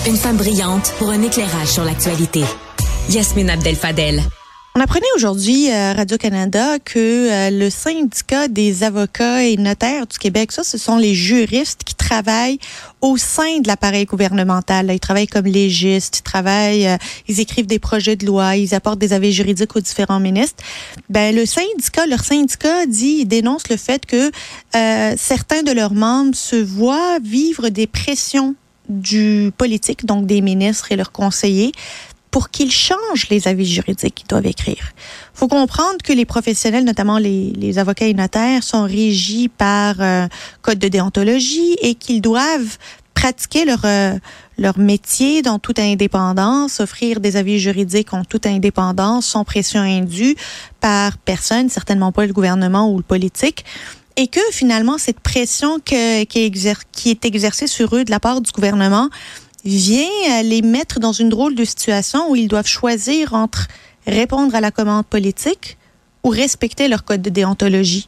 Une femme brillante pour un éclairage sur l'actualité. Yasmine Abdel-Fadel. On apprenait aujourd'hui à Radio-Canada que le syndicat des avocats et notaires du Québec, ce sont les juristes qui travaillent au sein de l'appareil gouvernemental. Ils travaillent comme légistes, ils écrivent des projets de loi, ils apportent des avis juridiques aux différents ministres. Leur syndicat dénonce le fait que certains de leurs membres se voient vivre des pressions du politique, donc des ministres et leurs conseillers, pour qu'ils changent les avis juridiques qu'ils doivent écrire. Il faut comprendre que les professionnels, notamment les avocats et notaires, sont régis par code de déontologie et qu'ils doivent pratiquer leur métier dans toute indépendance, offrir des avis juridiques en toute indépendance, sans pression indue par personne, certainement pas le gouvernement ou le politique. Et que finalement, cette pression qui est exercée sur eux de la part du gouvernement vient les mettre dans une drôle de situation où ils doivent choisir entre répondre à la commande politique ou respecter leur code de déontologie.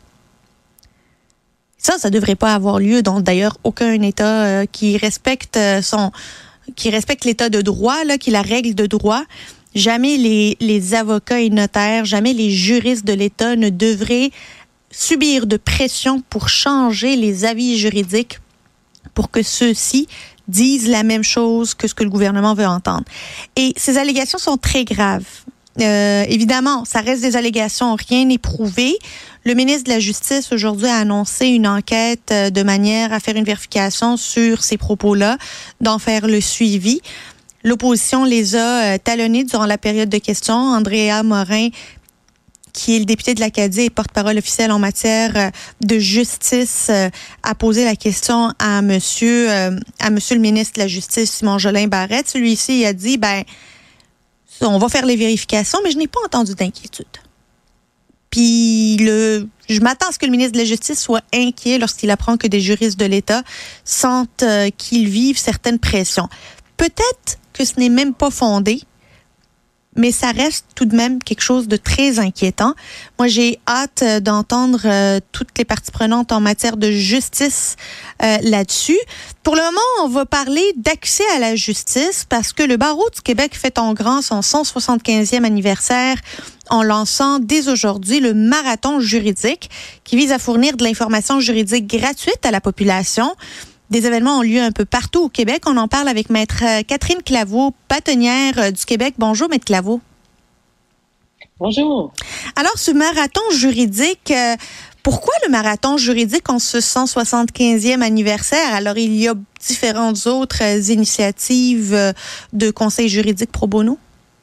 Ça devrait pas avoir lieu. Donc, d'ailleurs, aucun État qui respecte l'état de droit, qui la règle de droit, jamais les avocats et notaires, jamais les juristes de l'État ne devraient subir de pression pour changer les avis juridiques pour que ceux-ci disent la même chose que ce que le gouvernement veut entendre. Et ces allégations sont très graves. Évidemment, ça reste des allégations, rien n'est prouvé. Le ministre de la Justice, aujourd'hui, a annoncé une enquête de manière à faire une vérification sur ces propos-là, d'en faire le suivi. L'opposition les a talonnés durant la période de questions. Andrea Morin, qui est le député de l'Acadie et porte-parole officielle en matière de justice, a posé la question à monsieur le ministre de la Justice, Simon Jolin Barrette. Celui-ci a dit, on va faire les vérifications, mais je n'ai pas entendu d'inquiétude. Puis, je m'attends à ce que le ministre de la Justice soit inquiet lorsqu'il apprend que des juristes de l'État sentent qu'ils vivent certaines pressions. Peut-être que ce n'est même pas fondé, mais ça reste tout de même quelque chose de très inquiétant. Moi, j'ai hâte d'entendre toutes les parties prenantes en matière de justice là-dessus. Pour le moment, on va parler d'accès à la justice parce que le Barreau du Québec fête en grand son 175e anniversaire en lançant dès aujourd'hui le marathon juridique qui vise à fournir de l'information juridique gratuite à la population. Des événements ont lieu un peu partout au Québec. On en parle avec Maître Catherine Claveau, bâtonnière du Québec. Bonjour, Maître Claveau. Bonjour. Alors, ce marathon juridique, pourquoi le marathon juridique en ce 175e anniversaire? Alors, il y a différentes autres initiatives de conseils juridiques pro bono?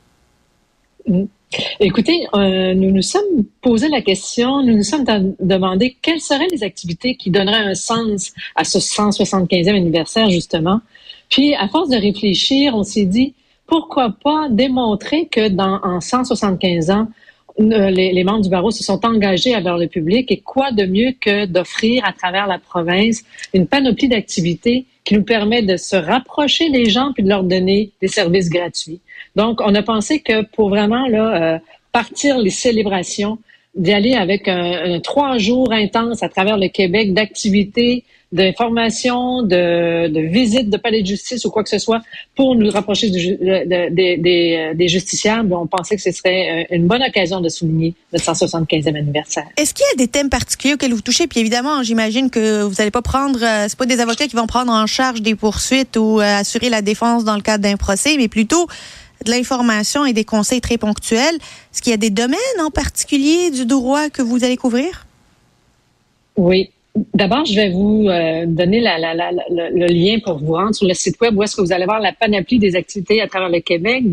Écoutez, nous nous sommes posé la question, nous nous sommes demandé quelles seraient les activités qui donneraient un sens à ce 175e anniversaire, justement. Puis, à force de réfléchir, on s'est dit, pourquoi pas démontrer que en 175 ans, les membres du barreau se sont engagés envers le public et quoi de mieux que d'offrir à travers la province une panoplie d'activités qui nous permet de se rapprocher des gens puis de leur donner des services gratuits. Donc, on a pensé que pour vraiment partir les célébrations, d'y aller avec un 3 jours intense à travers le Québec d'activités, d'informations, de visites de palais de justice ou quoi que ce soit pour nous rapprocher des justiciables. On pensait que ce serait une bonne occasion de souligner notre 175e anniversaire. Est-ce qu'il y a des thèmes particuliers auxquels vous touchez? Puis évidemment, j'imagine que vous n'allez pas prendre, c'est pas des avocats qui vont prendre en charge des poursuites ou assurer la défense dans le cadre d'un procès, mais plutôt de l'information et des conseils très ponctuels. Est-ce qu'il y a des domaines en particulier du droit que vous allez couvrir? Oui. D'abord, je vais vous donner le lien pour vous rendre sur le site web où est-ce que vous allez voir la panoplie des activités à travers le Québec,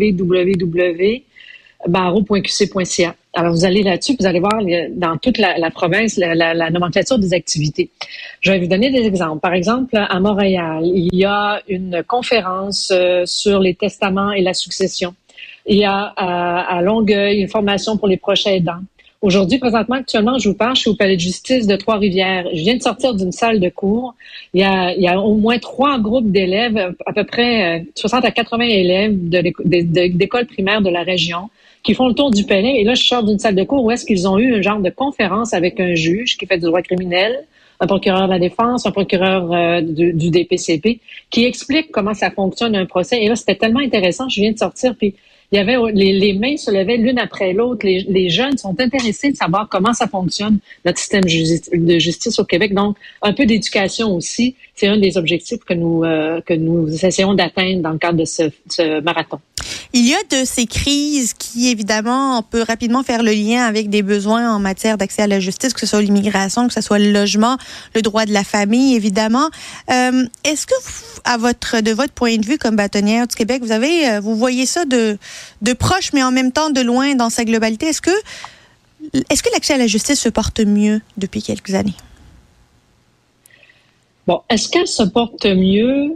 www.barreau.qc.ca. Alors, vous allez là-dessus, vous allez voir dans toute la province la nomenclature des activités. Je vais vous donner des exemples. Par exemple, à Montréal, il y a une conférence sur les testaments et la succession. Il y a à Longueuil une formation pour les proches aidants. Aujourd'hui, présentement, actuellement, je vous parle, je suis au Palais de justice de Trois-Rivières. Je viens de sortir d'une salle de cours. Il y a au moins 3 groupes d'élèves, à peu près 60 à 80 élèves d'écoles primaires de la région qui font le tour du palais. Et là, je sors d'une salle de cours où est-ce qu'ils ont eu un genre de conférence avec un juge qui fait du droit criminel, un procureur de la défense, un procureur du DPCP, qui expliquent comment ça fonctionne un procès. Et là, c'était tellement intéressant. Je viens de sortir, puis il y avait les mains se levaient l'une après l'autre. Les jeunes sont intéressés de savoir comment ça fonctionne, notre système de justice au Québec. Donc, un peu d'éducation aussi. C'est un des objectifs que nous essayons d'atteindre dans le cadre de ce marathon. Il y a de ces crises qui, évidemment, on peut rapidement faire le lien avec des besoins en matière d'accès à la justice, que ce soit l'immigration, que ce soit le logement, le droit de la famille, évidemment. Est-ce que, de votre point de vue comme bâtonnière du Québec, vous voyez ça de proche, mais en même temps de loin dans sa globalité? Est-ce que l'accès à la justice se porte mieux depuis quelques années? Bon, est-ce qu'elle se porte mieux?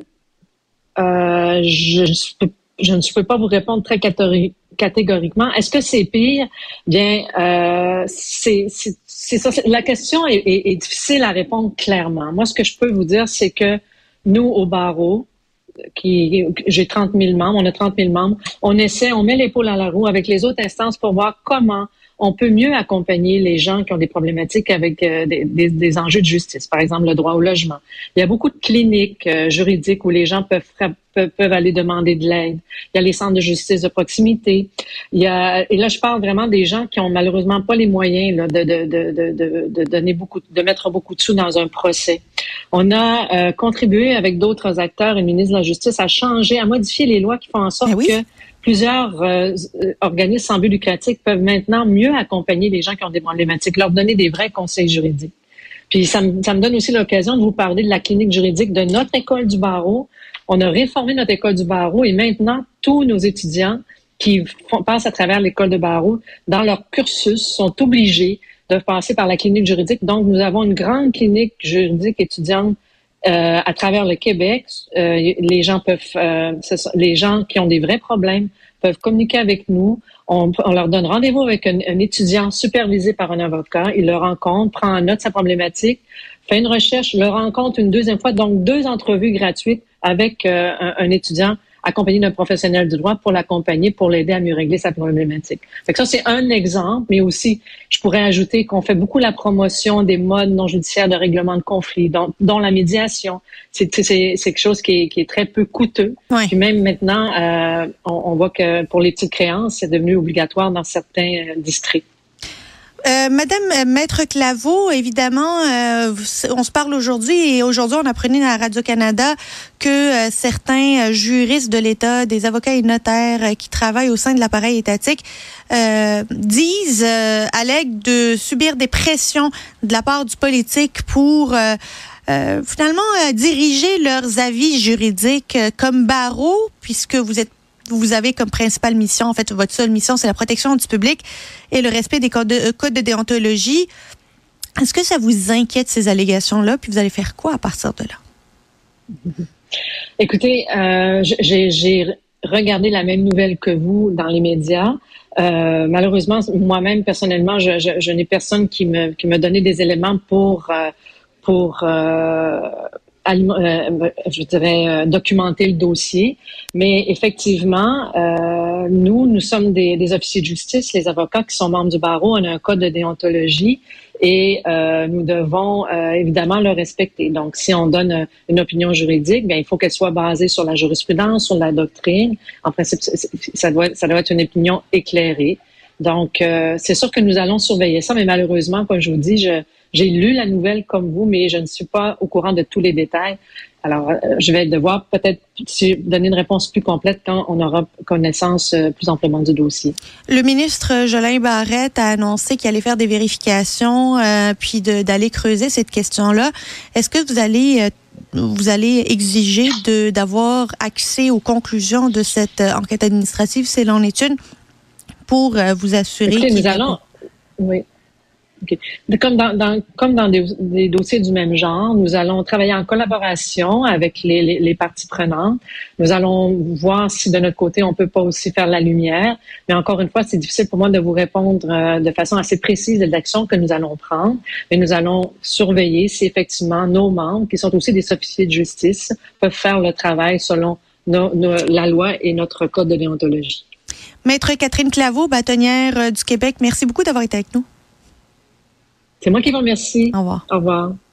Je ne peux pas vous répondre très catégoriquement. Est-ce que c'est pire? Bien, c'est ça. La question est difficile à répondre clairement. Moi, ce que je peux vous dire, c'est que nous, au barreau, j'ai 30 000 membres, on a 30 000 membres, on met l'épaule à la roue avec les autres instances pour voir comment on peut mieux accompagner les gens qui ont des problématiques avec des enjeux de justice, par exemple le droit au logement. Il y a beaucoup de cliniques juridiques où les gens peuvent aller demander de l'aide. Il y a les centres de justice de proximité. Et là, je parle vraiment des gens qui ont malheureusement pas les moyens là, de mettre beaucoup de sous dans un procès. On a contribué avec d'autres acteurs et le ministre de la Justice à modifier les lois qui font en sorte que plusieurs organismes sans but lucratif peuvent maintenant mieux accompagner les gens qui ont des problématiques, leur donner des vrais conseils juridiques. Puis ça me donne aussi l'occasion de vous parler de la clinique juridique de notre école du barreau. On a réformé notre école du barreau et maintenant, tous nos étudiants qui passent à travers l'école de barreau, dans leur cursus, sont obligés de passer par la clinique juridique. Donc, nous avons une grande clinique juridique étudiante à travers le Québec. Les gens qui ont des vrais problèmes peuvent communiquer avec nous. On leur donne rendez-vous avec un étudiant supervisé par un avocat. Il le rencontre, prend en note sa problématique, fait une recherche, le rencontre une deuxième fois. Donc, 2 entrevues gratuites avec un étudiant accompagné d'un professionnel du droit pour l'accompagner, pour l'aider à mieux régler sa problématique. Fait que ça, c'est un exemple, mais aussi, je pourrais ajouter qu'on fait beaucoup la promotion des modes non judiciaires de règlement de conflits, dont la médiation. C'est quelque chose qui est très peu coûteux. Ouais. Puis même maintenant, on voit que pour les petites créances, c'est devenu obligatoire dans certains districts. Madame Maître Claveau, évidemment, on se parle aujourd'hui et aujourd'hui, on apprenait à Radio-Canada que certains juristes de l'État, des avocats et notaires qui travaillent au sein de l'appareil étatique allèguent de subir des pressions de la part du politique pour finalement diriger leurs avis juridiques comme barreau, puisque vous avez comme principale mission, en fait, votre seule mission, c'est la protection du public et le respect des codes de déontologie. Est-ce que ça vous inquiète, ces allégations-là? Puis vous allez faire quoi à partir de là? Écoutez, j'ai regardé la même nouvelle que vous dans les médias. Malheureusement, moi-même, personnellement, je n'ai personne qui me donnait des éléments pour je dirais, documenter le dossier. Mais effectivement, nous sommes des officiers de justice, les avocats qui sont membres du barreau. On a un code de déontologie et nous devons évidemment le respecter. Donc, si on donne une opinion juridique, bien, il faut qu'elle soit basée sur la jurisprudence, sur la doctrine. En principe, ça doit être une opinion éclairée. Donc, c'est sûr que nous allons surveiller ça, mais malheureusement, comme je vous dis, j'ai lu la nouvelle comme vous, mais je ne suis pas au courant de tous les détails. Alors, je vais devoir peut-être donner une réponse plus complète quand on aura connaissance plus amplement du dossier. Le ministre Jolin Barrette a annoncé qu'il allait faire des vérifications, puis d'aller creuser cette question-là. Est-ce que vous allez exiger d'avoir accès aux conclusions de cette enquête administrative, si l'on est une, pour vous assurer Oui. Okay. Comme dans des dossiers du même genre, nous allons travailler en collaboration avec les parties prenantes. Nous allons voir si de notre côté, on peut pas aussi faire la lumière. Mais encore une fois, c'est difficile pour moi de vous répondre de façon assez précise de l'action que nous allons prendre. Mais nous allons surveiller si effectivement nos membres, qui sont aussi des officiers de justice, peuvent faire le travail selon la loi et notre code de déontologie. Maître Catherine Claveau, bâtonnière du Québec, merci beaucoup d'avoir été avec nous. C'est moi qui vous remercie. Au revoir. Au revoir.